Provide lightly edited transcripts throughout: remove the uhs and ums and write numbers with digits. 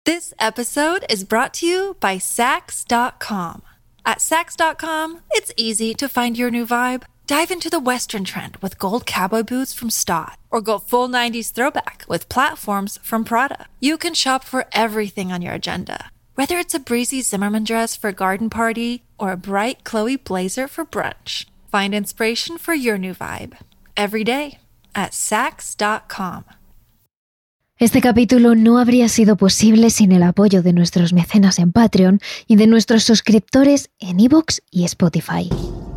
This episode is brought to you by Sax.com. At Sax.com, it's easy to find your new vibe. Dive into the Western trend with gold cowboy boots from Stott, or go full 90s throwback with platforms from Prada. You can shop for everything on your agenda, whether it's a breezy Zimmermann dress for a garden party or a bright Chloe blazer for brunch. Find inspiration for your new vibe every day at Sax.com. Este capítulo no habría sido posible sin el apoyo de nuestros mecenas en Patreon y de nuestros suscriptores en iVoox y Spotify.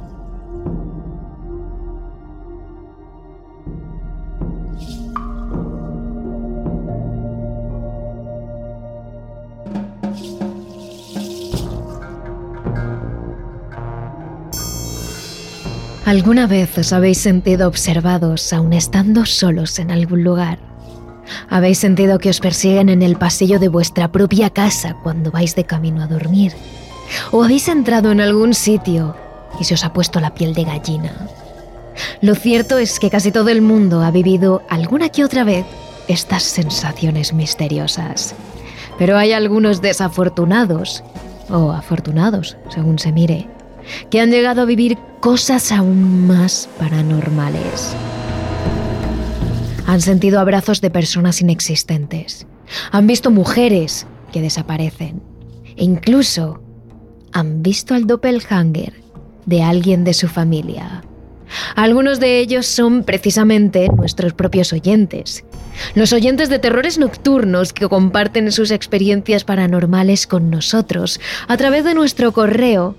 ¿Alguna vez os habéis sentido observados aun estando solos en algún lugar? ¿Habéis sentido que os persiguen en el pasillo de vuestra propia casa cuando vais de camino a dormir? ¿O habéis entrado en algún sitio y se os ha puesto la piel de gallina? Lo cierto es que casi todo el mundo ha vivido alguna que otra vez estas sensaciones misteriosas. Pero hay algunos desafortunados, o afortunados, según se mire, que han llegado a vivir cosas aún más paranormales. Han sentido abrazos de personas inexistentes, han visto mujeres que desaparecen e incluso han visto al doppelganger de alguien de su familia. Algunos de ellos son precisamente nuestros propios oyentes, los oyentes de Terrores Nocturnos que comparten sus experiencias paranormales con nosotros a través de nuestro correo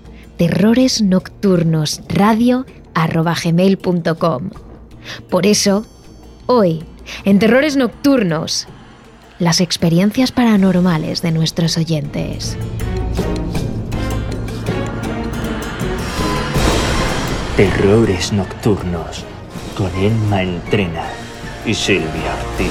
terroresnocturnosradio@gmail.com. Por eso, hoy, en Terrores Nocturnos, las experiencias paranormales de nuestros oyentes. Terrores Nocturnos, con Emma Entrena y Silvia Ortiz.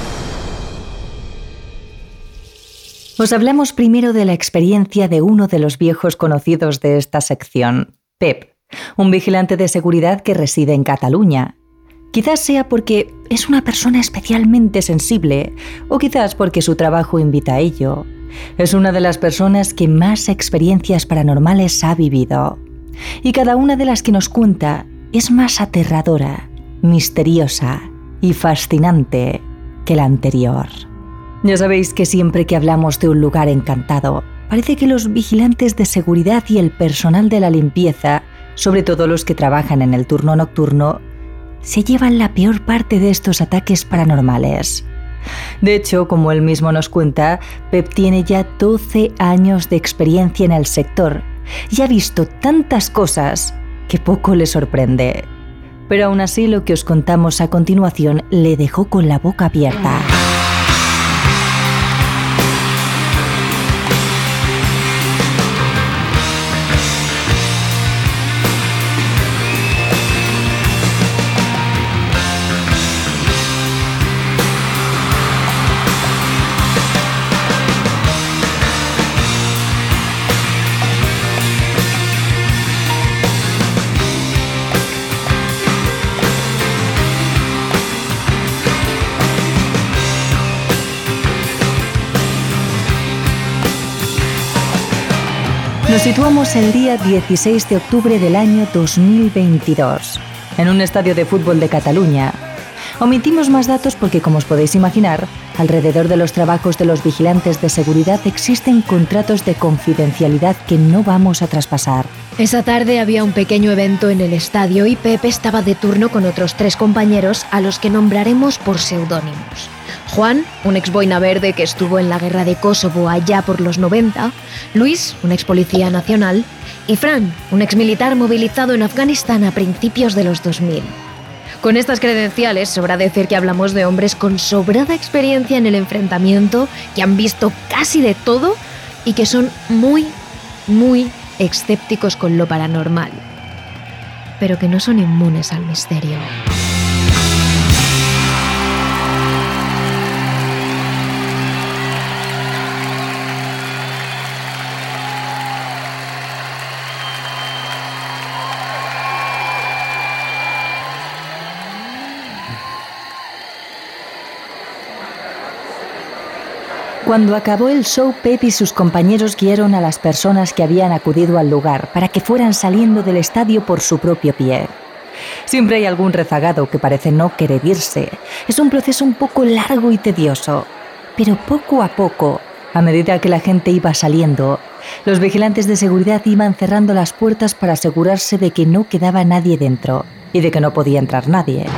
Os hablamos primero de la experiencia de uno de los viejos conocidos de esta sección, Pep, un vigilante de seguridad que reside en Cataluña. Quizás sea porque es una persona especialmente sensible, o quizás porque su trabajo invita a ello. Es una de las personas que más experiencias paranormales ha vivido. Y cada una de las que nos cuenta es más aterradora, misteriosa y fascinante que la anterior. Ya sabéis que siempre que hablamos de un lugar encantado, parece que los vigilantes de seguridad y el personal de la limpieza, sobre todo los que trabajan en el turno nocturno, se llevan la peor parte de estos ataques paranormales. De hecho, como él mismo nos cuenta, Pep tiene ya 12 años de experiencia en el sector y ha visto tantas cosas que poco le sorprende. Pero aún así, lo que os contamos a continuación le dejó con la boca abierta. Nos situamos el día 16 de octubre del año 2022, en un estadio de fútbol de Cataluña. Omitimos más datos porque, como os podéis imaginar, alrededor de los trabajos de los vigilantes de seguridad existen contratos de confidencialidad que no vamos a traspasar. Esa tarde había un pequeño evento en el estadio y Pepe estaba de turno con otros 3 compañeros a los que nombraremos por seudónimos. Juan, un ex boina verde que estuvo en la guerra de Kosovo allá por los 90, Luis, un ex policía nacional, y Fran, un ex militar movilizado en Afganistán a principios de los 2000. Con estas credenciales, sobra decir que hablamos de hombres con sobrada experiencia en el enfrentamiento, que han visto casi de todo y que son muy, muy escépticos con lo paranormal, pero que no son inmunes al misterio. Cuando acabó el show, Pep y sus compañeros guiaron a las personas que habían acudido al lugar para que fueran saliendo del estadio por su propio pie. Siempre hay algún rezagado que parece no querer irse. Es un proceso un poco largo y tedioso, pero poco a poco, a medida que la gente iba saliendo, los vigilantes de seguridad iban cerrando las puertas para asegurarse de que no quedaba nadie dentro y de que no podía entrar nadie.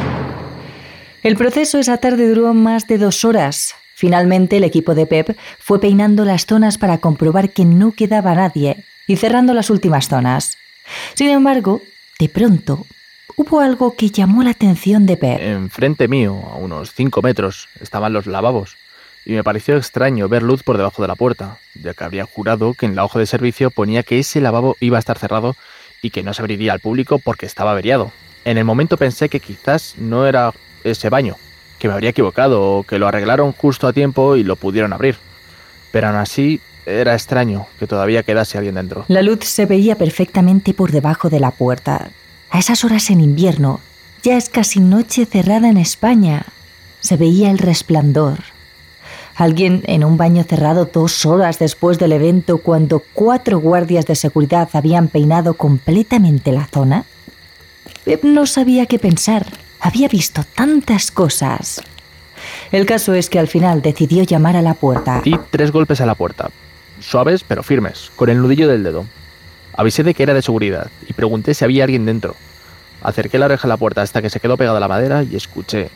El proceso esa tarde duró más de 2 horas. Finalmente, el equipo de Pep fue peinando las zonas para comprobar que no quedaba nadie y cerrando las últimas zonas. Sin embargo, de pronto, hubo algo que llamó la atención de Pep. Enfrente mío, a unos 5 metros, estaban los lavabos y me pareció extraño ver luz por debajo de la puerta, ya que habría jurado que en la hoja de servicio ponía que ese lavabo iba a estar cerrado y que no se abriría al público porque estaba averiado. En el momento pensé que quizás no era ese baño, que me habría equivocado o que lo arreglaron justo a tiempo y lo pudieron abrir. Pero aún así, era extraño que todavía quedase alguien dentro. La luz se veía perfectamente por debajo de la puerta. A esas horas en invierno, ya es casi noche cerrada en España. Se veía el resplandor. Alguien en un baño cerrado 2 horas después del evento, cuando 4 guardias de seguridad habían peinado completamente la zona. Pep no sabía qué pensar. Había visto tantas cosas. El caso es que al final decidió llamar a la puerta. Di 3 golpes a la puerta, suaves pero firmes, con el nudillo del dedo. Avisé de que era de seguridad y pregunté si había alguien dentro. Acerqué la oreja a la puerta hasta que se quedó pegada a la madera y escuché: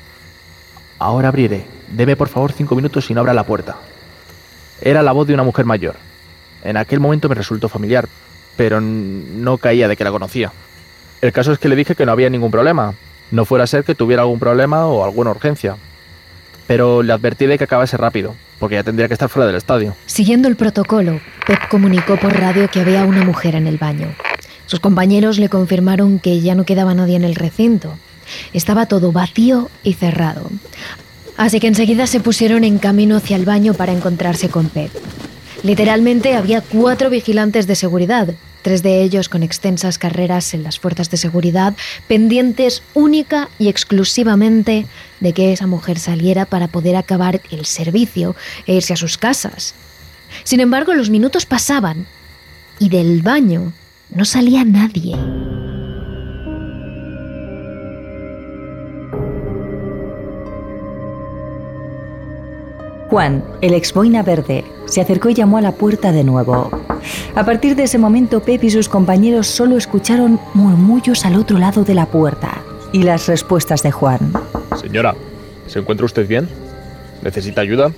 «Ahora abriré. Deme por favor 5 minutos y no abra la puerta». Era la voz de una mujer mayor. En aquel momento me resultó familiar, pero no caía de que la conocía. El caso es que le dije que no había ningún problema. No fuera a ser que tuviera algún problema o alguna urgencia. Pero le advertí de que acabase rápido, porque ya tendría que estar fuera del estadio. Siguiendo el protocolo, Pep comunicó por radio que había una mujer en el baño. Sus compañeros le confirmaron que ya no quedaba nadie en el recinto. Estaba todo vacío y cerrado. Así que enseguida se pusieron en camino hacia el baño para encontrarse con Pep. Literalmente había 4 vigilantes de seguridad, 3 de ellos con extensas carreras en las fuerzas de seguridad, pendientes única y exclusivamente de que esa mujer saliera para poder acabar el servicio e irse a sus casas. Sin embargo, los minutos pasaban y del baño no salía nadie. Juan, el ex boina verde, se acercó y llamó a la puerta de nuevo. A partir de ese momento, Pep y sus compañeros solo escucharon murmullos al otro lado de la puerta y las respuestas de Juan. Señora, ¿se encuentra usted bien? ¿Necesita ayuda?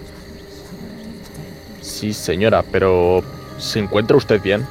Sí, señora, pero ¿se encuentra usted bien?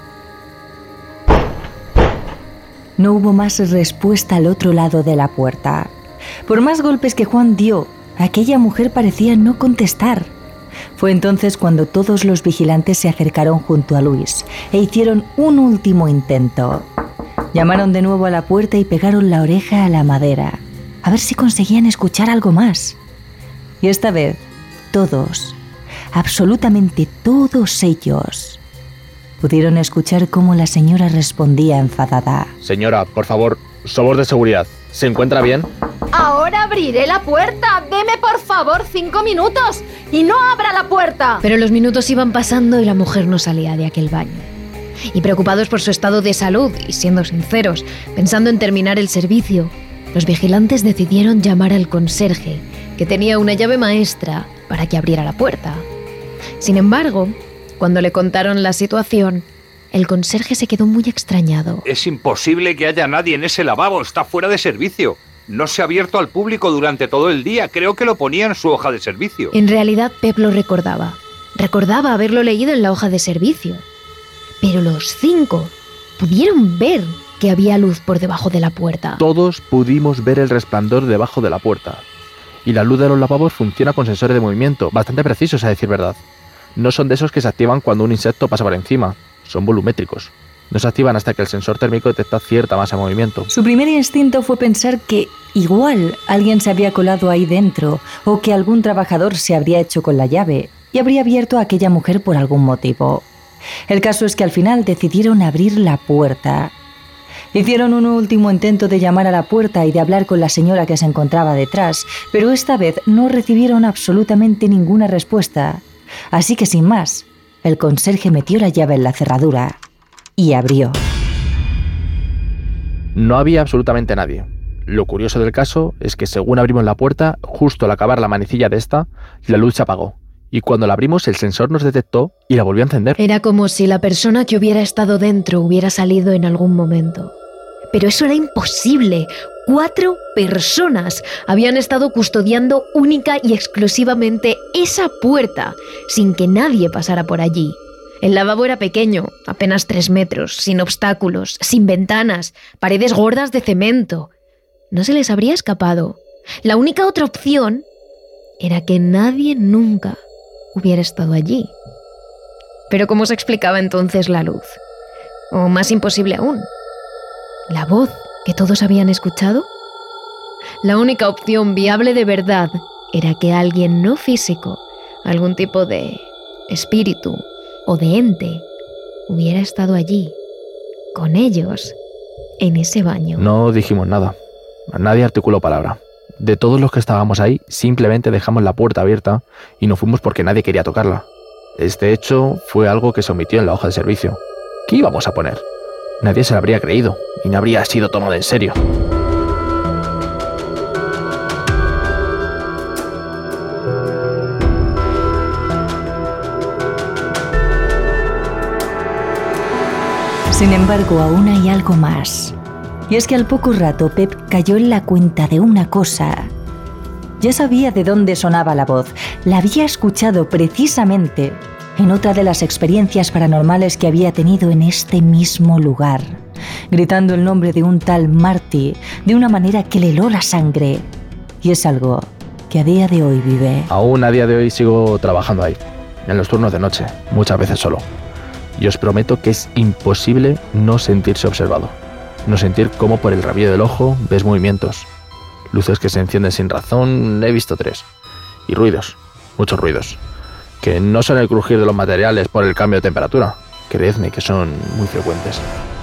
No hubo más respuesta al otro lado de la puerta. Por más golpes que Juan dio, aquella mujer parecía no contestar. Fue entonces cuando todos los vigilantes se acercaron junto a Luis e hicieron un último intento. Llamaron de nuevo a la puerta y pegaron la oreja a la madera, a ver si conseguían escuchar algo más. Y esta vez, todos, absolutamente todos ellos, pudieron escuchar cómo la señora respondía enfadada. Señora, por favor, somos de seguridad. ¿Se encuentra bien? Ahora abriré la puerta. Deme por favor 5 minutos y no abra la puerta. Pero los minutos iban pasando y la mujer no salía de aquel baño. Y preocupados por su estado de salud y siendo sinceros, pensando en terminar el servicio, los vigilantes decidieron llamar al conserje, que tenía una llave maestra para que abriera la puerta. Sin embargo, cuando le contaron la situación, el conserje se quedó muy extrañado. Es imposible que haya nadie en ese lavabo, está fuera de servicio. No se ha abierto al público durante todo el día, creo que lo ponía en su hoja de servicio. En realidad, Pep lo recordaba. Recordaba haberlo leído en la hoja de servicio. Pero los 5 pudieron ver que había luz por debajo de la puerta. Todos pudimos ver el resplandor debajo de la puerta. Y la luz de los lavabos funciona con sensores de movimiento, bastante precisos a decir verdad. No son de esos que se activan cuando un insecto pasa por encima, son volumétricos. No se activan hasta que el sensor térmico detecta cierta masa de movimiento. Su primer instinto fue pensar que igual alguien se había colado ahí dentro o que algún trabajador se habría hecho con la llave y habría abierto a aquella mujer por algún motivo. El caso es que al final decidieron abrir la puerta. Hicieron un último intento de llamar a la puerta y de hablar con la señora que se encontraba detrás, pero esta vez no recibieron absolutamente ninguna respuesta. Así que sin más, el conserje metió la llave en la cerradura y abrió. No había absolutamente nadie. Lo curioso del caso es que según abrimos la puerta, justo al acabar la manecilla de esta, la luz se apagó. Y cuando la abrimos, el sensor nos detectó y la volvió a encender. Era como si la persona que hubiera estado dentro hubiera salido en algún momento. Pero eso era imposible. 4 personas habían estado custodiando única y exclusivamente esa puerta, sin que nadie pasara por allí. El lavabo era pequeño, apenas 3 metros, sin obstáculos, sin ventanas, paredes gordas de cemento. No se les habría escapado. La única otra opción era que nadie nunca hubiera estado allí. Pero ¿cómo se explicaba entonces la luz? O más imposible aún, ¿la voz que todos habían escuchado? La única opción viable de verdad era que alguien no físico, algún tipo de espíritu o de ente, hubiera estado allí, con ellos, en ese baño. No dijimos nada. Nadie articuló palabra. De todos los que estábamos ahí, simplemente dejamos la puerta abierta y nos fuimos porque nadie quería tocarla. Este hecho fue algo que se omitió en la hoja de servicio. ¿Qué íbamos a poner? Nadie se lo habría creído y no habría sido tomado en serio. Sin embargo, aún hay algo más. Y es que al poco rato Pep cayó en la cuenta de una cosa. Ya sabía de dónde sonaba la voz. La había escuchado precisamente en otra de las experiencias paranormales que había tenido en este mismo lugar, gritando el nombre de un tal Marty de una manera que le heló la sangre. Y es algo que a día de hoy vive. Aún a día de hoy sigo trabajando ahí, en los turnos de noche, muchas veces solo. Y os prometo que es imposible no sentirse observado. No sentir cómo por el rabillo del ojo ves movimientos. Luces que se encienden sin razón, he visto 3. Y ruidos, muchos ruidos. Que no son el crujir de los materiales por el cambio de temperatura. Creedme que son muy frecuentes.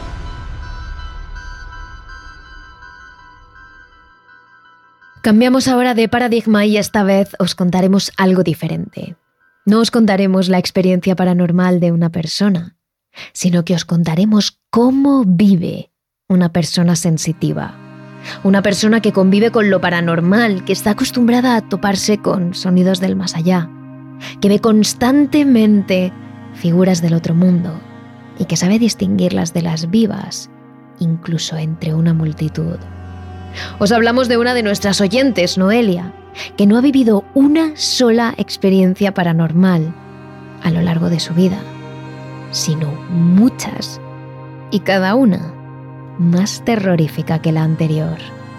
Cambiamos ahora de paradigma y esta vez os contaremos algo diferente. No os contaremos la experiencia paranormal de una persona, sino que os contaremos cómo vive una persona sensitiva. Una persona que convive con lo paranormal, que está acostumbrada a toparse con sonidos del más allá, que ve constantemente figuras del otro mundo y que sabe distinguirlas de las vivas, incluso entre una multitud. Os hablamos de una de nuestras oyentes, Noelia, que no ha vivido una sola experiencia paranormal a lo largo de su vida, sino muchas, y cada una más terrorífica que la anterior.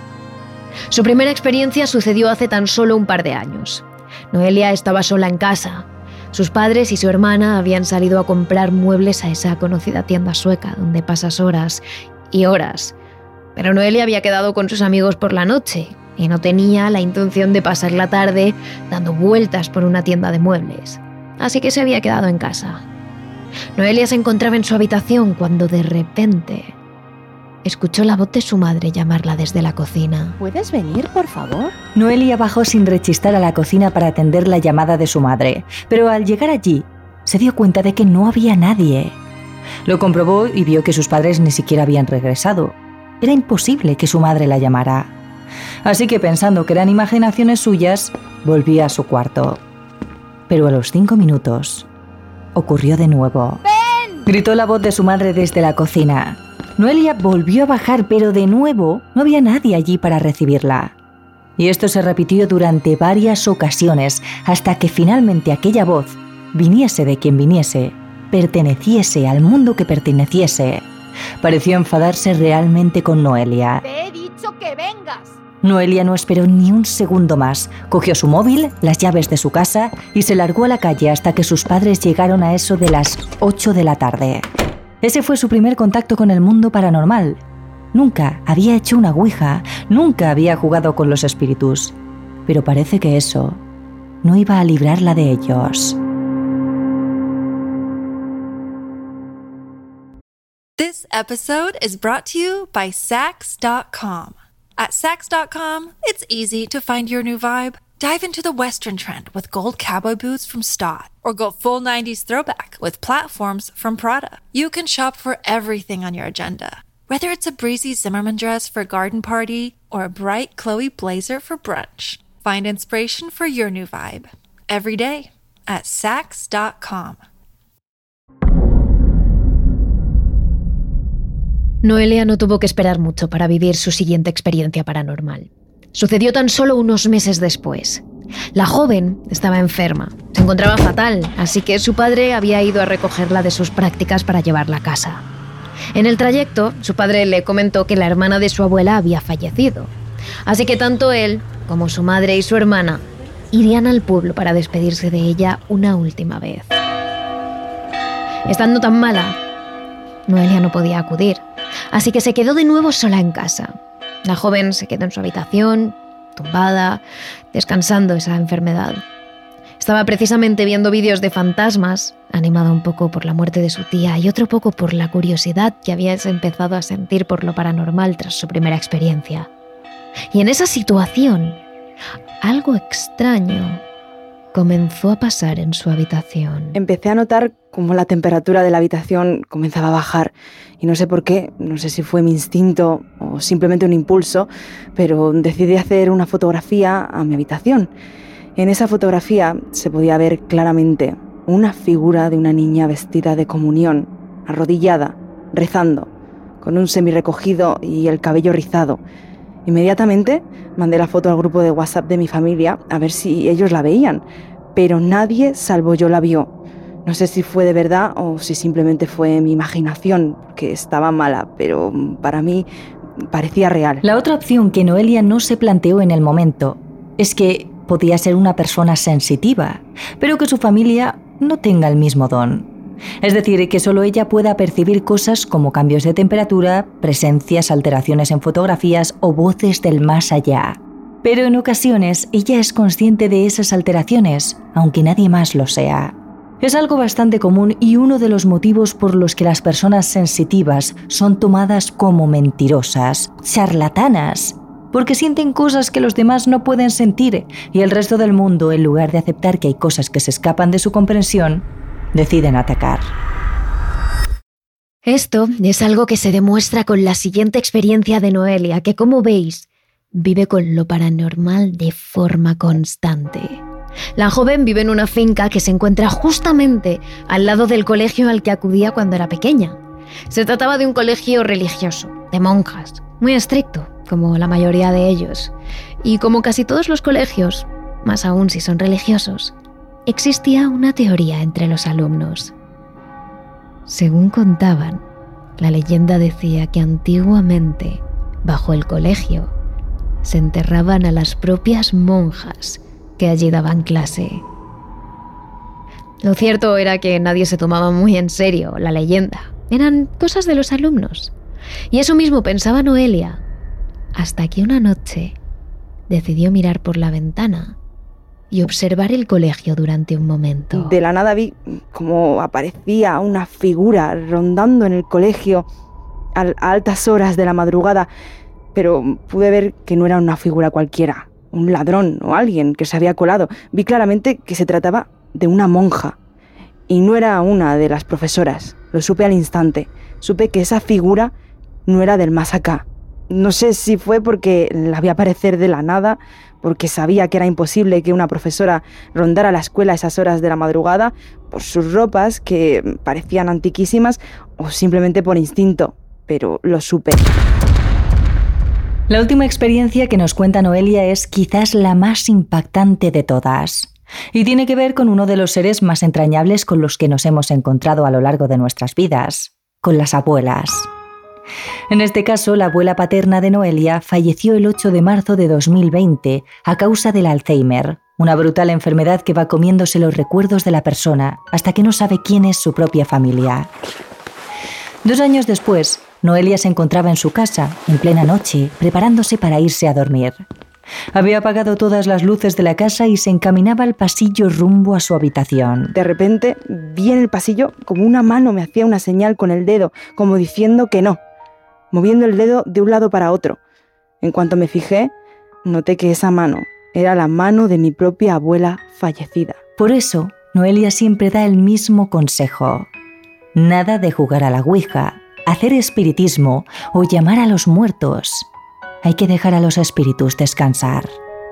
Su primera experiencia sucedió hace tan solo un par de años. Noelia estaba sola en casa. Sus padres y su hermana habían salido a comprar muebles a esa conocida tienda sueca donde pasas horas y horas. Pero Noelia había quedado con sus amigos por la noche y no tenía la intención de pasar la tarde dando vueltas por una tienda de muebles. Así que se había quedado en casa. Noelia se encontraba en su habitación cuando de repente escuchó la voz de su madre llamarla desde la cocina. ¿Puedes venir, por favor? Noelia bajó sin rechistar a la cocina para atender la llamada de su madre, pero al llegar allí se dio cuenta de que no había nadie. Lo comprobó y vio que sus padres ni siquiera habían regresado. Era imposible que su madre la llamara. Así que pensando que eran imaginaciones suyas, volvió a su cuarto. Pero a los 5 minutos ocurrió de nuevo. ¡Ven! Gritó la voz de su madre desde la cocina. Noelia volvió a bajar, pero de nuevo no había nadie allí para recibirla. Y esto se repitió durante varias ocasiones, hasta que finalmente aquella voz, viniese de quien viniese, perteneciese al mundo que perteneciese, pareció enfadarse realmente con Noelia. ¡Te he dicho que vengas! Noelia no esperó ni un segundo más. Cogió su móvil, las llaves de su casa y se largó a la calle hasta que sus padres llegaron a eso de las 8 de la tarde. Ese fue su primer contacto con el mundo paranormal. Nunca había hecho una ouija, nunca había jugado con los espíritus. Pero parece que eso no iba a librarla de ellos. This episode is brought to you by Sax.com. At Sax.com, it's easy to find your new vibe. Dive into the Western trend with gold cowboy boots from Stott, or go full 90s throwback with platforms from Prada. You can shop for everything on your agenda, whether it's a breezy Zimmermann dress for a garden party or a bright Chloe blazer for brunch. Find inspiration for your new vibe every day at Saks.com. Noelia no tuvo que esperar mucho para vivir su siguiente experiencia paranormal. Sucedió tan solo unos meses después. La joven estaba enferma, se encontraba fatal, así que su padre había ido a recogerla de sus prácticas para llevarla a casa. En el trayecto, su padre le comentó que la hermana de su abuela había fallecido, así que tanto él como su madre y su hermana irían al pueblo para despedirse de ella una última vez. Estando tan mala, Noelia no podía acudir, así que se quedó de nuevo sola en casa. La joven se quedó en su habitación, tumbada, descansando esa enfermedad. Estaba precisamente viendo vídeos de fantasmas, animada un poco por la muerte de su tía y otro poco por la curiosidad que había empezado a sentir por lo paranormal tras su primera experiencia. Y en esa situación, algo extraño comenzó a pasar en su habitación. Empecé a notar cómo la temperatura de la habitación comenzaba a bajar y no sé por qué, no sé si fue mi instinto o simplemente un impulso, pero decidí hacer una fotografía a mi habitación. En esa fotografía se podía ver claramente una figura de una niña vestida de comunión, arrodillada, rezando, con un semirrecogido y el cabello rizado. Inmediatamente mandé la foto al grupo de WhatsApp de mi familia a ver si ellos la veían, pero nadie salvo yo la vio. No sé si fue de verdad o si simplemente fue mi imaginación, que estaba mala, pero para mí parecía real. La otra opción que Noelia no se planteó en el momento es que podía ser una persona sensitiva, pero que su familia no tenga el mismo don. Es decir, que solo ella pueda percibir cosas como cambios de temperatura, presencias, alteraciones en fotografías o voces del más allá. Pero en ocasiones ella es consciente de esas alteraciones, aunque nadie más lo sea. Es algo bastante común y uno de los motivos por los que las personas sensitivas son tomadas como mentirosas, charlatanas, porque sienten cosas que los demás no pueden sentir y el resto del mundo, en lugar de aceptar que hay cosas que se escapan de su comprensión, deciden atacar. Esto es algo que se demuestra con la siguiente experiencia de Noelia, que como veis, vive con lo paranormal de forma constante. La joven vive en una finca que se encuentra justamente al lado del colegio al que acudía cuando era pequeña. Se trataba de un colegio religioso, de monjas, muy estricto, como la mayoría de ellos. Y como casi todos los colegios, más aún si son religiosos, existía una teoría entre los alumnos. Según contaban, la leyenda decía que antiguamente, bajo el colegio, se enterraban a las propias monjas que allí daban clase. Lo cierto era que nadie se tomaba muy en serio la leyenda. Eran cosas de los alumnos. Y eso mismo pensaba Noelia, hasta que una noche decidió mirar por la ventana y observar el colegio durante un momento. De la nada vi cómo aparecía una figura rondando en el colegio a altas horas de la madrugada, pero pude ver que no era una figura cualquiera, un ladrón o alguien que se había colado. Vi claramente que se trataba de una monja y no era una de las profesoras. Lo supe al instante. Supe que esa figura no era del más acá. No sé si fue porque la vi aparecer de la nada, porque sabía que era imposible que una profesora rondara la escuela a esas horas de la madrugada, por sus ropas que parecían antiquísimas, o simplemente por instinto, pero lo supe. La última experiencia que nos cuenta Noelia es quizás la más impactante de todas, y tiene que ver con uno de los seres más entrañables con los que nos hemos encontrado a lo largo de nuestras vidas, con las abuelas. En este caso, la abuela paterna de Noelia falleció el 8 de marzo de 2020 a causa del Alzheimer, una brutal enfermedad que va comiéndose los recuerdos de la persona hasta que no sabe quién es su propia familia. 2 años después, Noelia se encontraba en su casa, en plena noche, preparándose para irse a dormir. Había apagado todas las luces de la casa y se encaminaba al pasillo rumbo a su habitación. De repente, vi en el pasillo como una mano me hacía una señal con el dedo, como diciendo que no, moviendo el dedo de un lado para otro. En cuanto me fijé, noté que esa mano Era la mano de mi propia abuela fallecida. Por eso, Noelia siempre da el mismo consejo. Nada de jugar a la ouija, hacer espiritismo o llamar a los muertos. Hay que dejar a los espíritus descansar.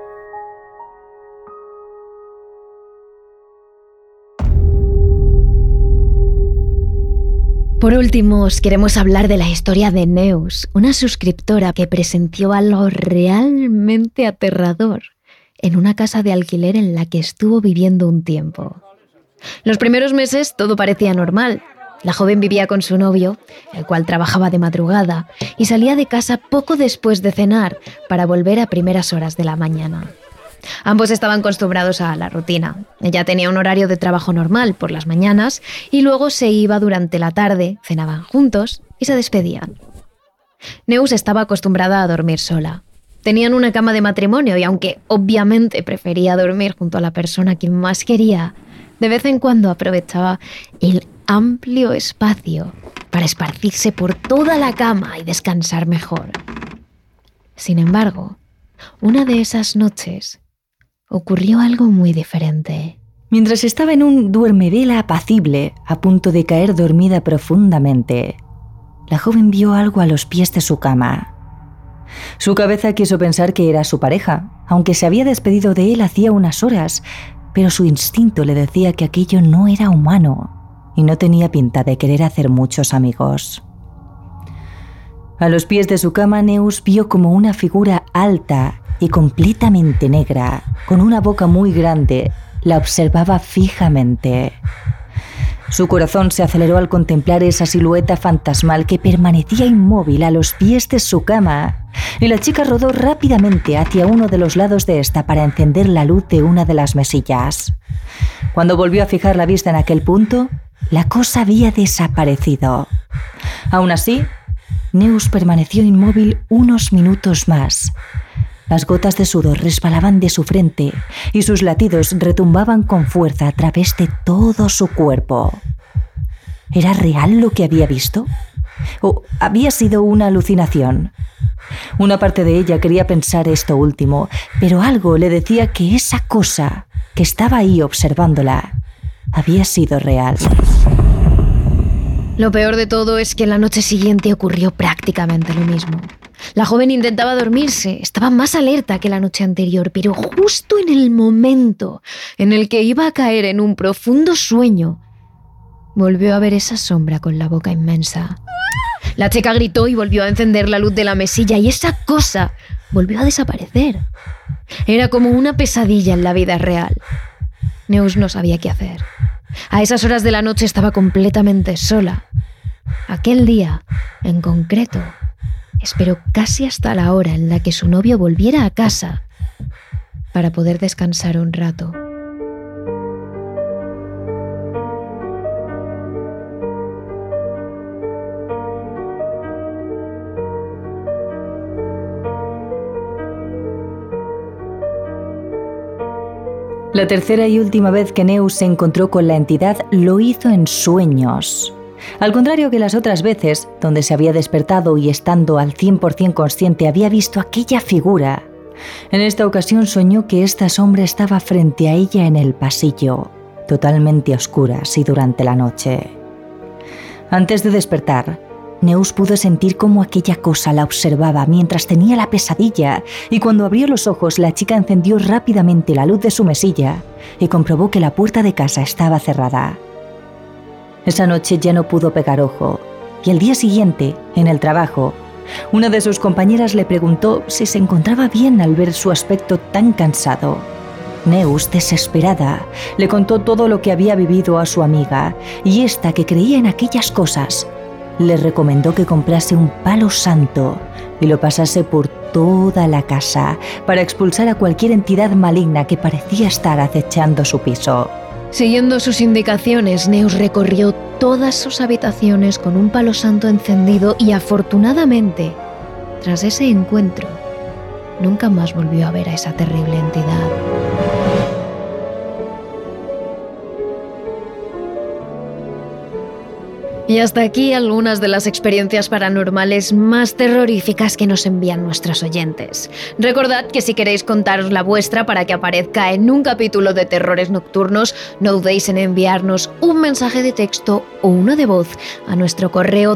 Por último, os queremos hablar de la historia de Neus, una suscriptora que presenció algo realmente aterrador en una casa de alquiler en la que estuvo viviendo un tiempo. Los primeros meses todo parecía normal. La joven vivía con su novio, el cual trabajaba de madrugada, y salía de casa poco después de cenar para volver a primeras horas de la mañana. Ambos estaban acostumbrados a la rutina. Ella tenía un horario de trabajo normal por las mañanas y luego se iba durante la tarde, cenaban juntos y se despedían. Neus estaba acostumbrada a dormir sola. Tenían una cama de matrimonio y aunque obviamente prefería dormir junto a la persona que más quería, de vez en cuando aprovechaba el amplio espacio para esparcirse por toda la cama y descansar mejor. Sin embargo, una de esas noches ocurrió algo muy diferente. Mientras estaba en un duermevela apacible, a punto de caer dormida profundamente, la joven vio algo a los pies de su cama. Su cabeza quiso pensar que era su pareja, aunque se había despedido de él hacía unas horas, pero su instinto le decía que aquello no era humano y no tenía pinta de querer hacer muchos amigos. A los pies de su cama, Neus vio como una figura alta y completamente negra, con una boca muy grande, la observaba fijamente. Su corazón se aceleró al contemplar esa silueta fantasmal que permanecía inmóvil a los pies de su cama, y la chica rodó rápidamente hacia uno de los lados de esta para encender la luz de una de las mesillas. Cuando volvió a fijar la vista en aquel punto, la cosa había desaparecido. Aún así, Neus permaneció inmóvil unos minutos más. Las gotas de sudor resbalaban de su frente y sus latidos retumbaban con fuerza a través de todo su cuerpo. ¿Era real lo que había visto? ¿O había sido una alucinación? Una parte de ella quería pensar esto último, pero algo le decía que esa cosa que estaba ahí observándola había sido real. Lo peor de todo es que la noche siguiente ocurrió prácticamente lo mismo. La joven intentaba dormirse, estaba más alerta que la noche anterior, pero justo en el momento en el que iba a caer en un profundo sueño, volvió a ver esa sombra con la boca inmensa. La chica gritó y volvió a encender la luz de la mesilla y esa cosa volvió a desaparecer. Era como una pesadilla en la vida real. Neus no sabía qué hacer. A esas horas de la noche estaba completamente sola. Aquel día, en concreto, esperó casi hasta la hora en la que su novio volviera a casa para poder descansar un rato. La tercera y última vez que Neus se encontró con la entidad lo hizo en sueños. Al contrario que las otras veces, donde se había despertado y estando al 100% consciente había visto aquella figura, en esta ocasión soñó que esta sombra estaba frente a ella en el pasillo, totalmente a oscuras y durante la noche. Antes de despertar, Neus pudo sentir cómo aquella cosa la observaba mientras tenía la pesadilla, y cuando abrió los ojos la chica encendió rápidamente la luz de su mesilla y comprobó que la puerta de casa estaba cerrada. Esa noche ya no pudo pegar ojo, y el día siguiente, en el trabajo, una de sus compañeras le preguntó si se encontraba bien al ver su aspecto tan cansado. Neus, desesperada, le contó todo lo que había vivido a su amiga, y esta, que creía en aquellas cosas, le recomendó que comprase un palo santo y lo pasase por toda la casa para expulsar a cualquier entidad maligna que parecía estar acechando su piso. Siguiendo sus indicaciones, Neus recorrió todas sus habitaciones con un palo santo encendido y afortunadamente, tras ese encuentro, nunca más volvió a ver a esa terrible entidad. Y hasta aquí algunas de las experiencias paranormales más terroríficas que nos envían nuestros oyentes. Recordad que si queréis contaros la vuestra para que aparezca en un capítulo de Terrores Nocturnos, no dudéis en enviarnos un mensaje de texto o uno de voz a nuestro correo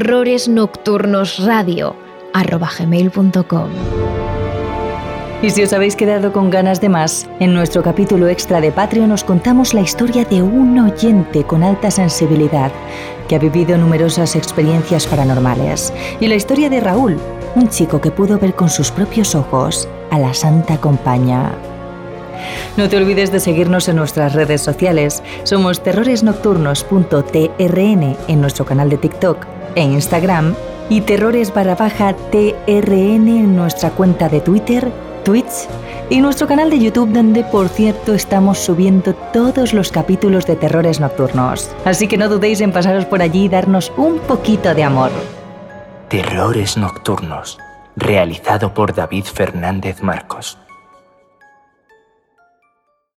terroresnocturnosradio@gmail.com. Y si os habéis quedado con ganas de más, en nuestro capítulo extra de Patreon os contamos la historia de un oyente con alta sensibilidad que ha vivido numerosas experiencias paranormales, y la historia de Raúl, un chico que pudo ver con sus propios ojos a la Santa Compaña. No te olvides de seguirnos en nuestras redes sociales. Somos terroresnocturnos.trn en nuestro canal de TikTok e Instagram y terrores_trn en nuestra cuenta de Twitter, Twitch y nuestro canal de YouTube, donde por cierto estamos subiendo todos los capítulos de Terrores Nocturnos. Así que no dudéis en pasaros por allí y darnos un poquito de amor. Terrores Nocturnos, realizado por David Fernández Marcos.